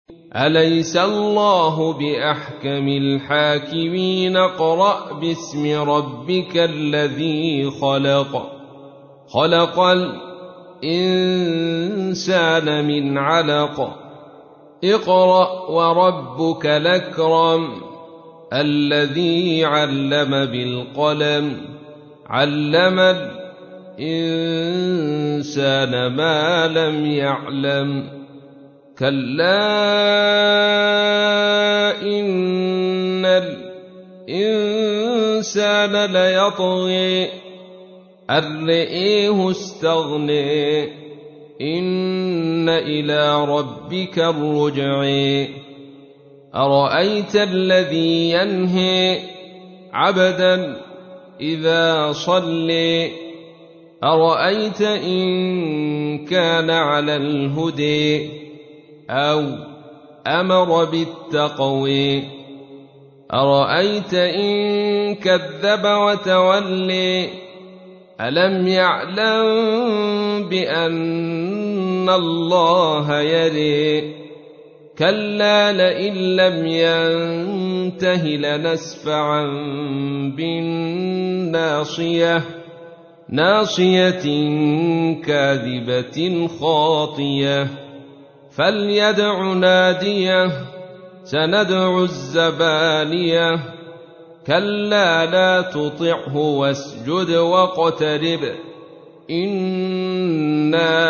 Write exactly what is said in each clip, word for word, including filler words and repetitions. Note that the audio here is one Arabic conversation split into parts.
أليس الله بأحكم الحاكمين اقرأ باسم ربك الذي خلق خلق الإنسان من علق اقرأ وربك الأكرم الذي علم بالقلم علم الإنسان ما لم يعلم كلا إن الإنسان ليطغي أن رآه استغنى إن إلى ربك الرجع أرأيت الذي ينهي عبدا إذا صلى أرأيت إن كان على الهدى أو أمر بالتقوى أرأيت إن كذب وتولى ألم يعلم بأن الله يرى كلا لئن لم ينته لنسفعا بالناصية ناصية كاذبة خاطية فليدع ناديه سندع الزبانية كلا لا تطعه واسجد واقترب إنا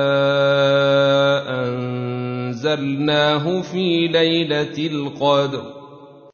أنزلناه في ليلة القدر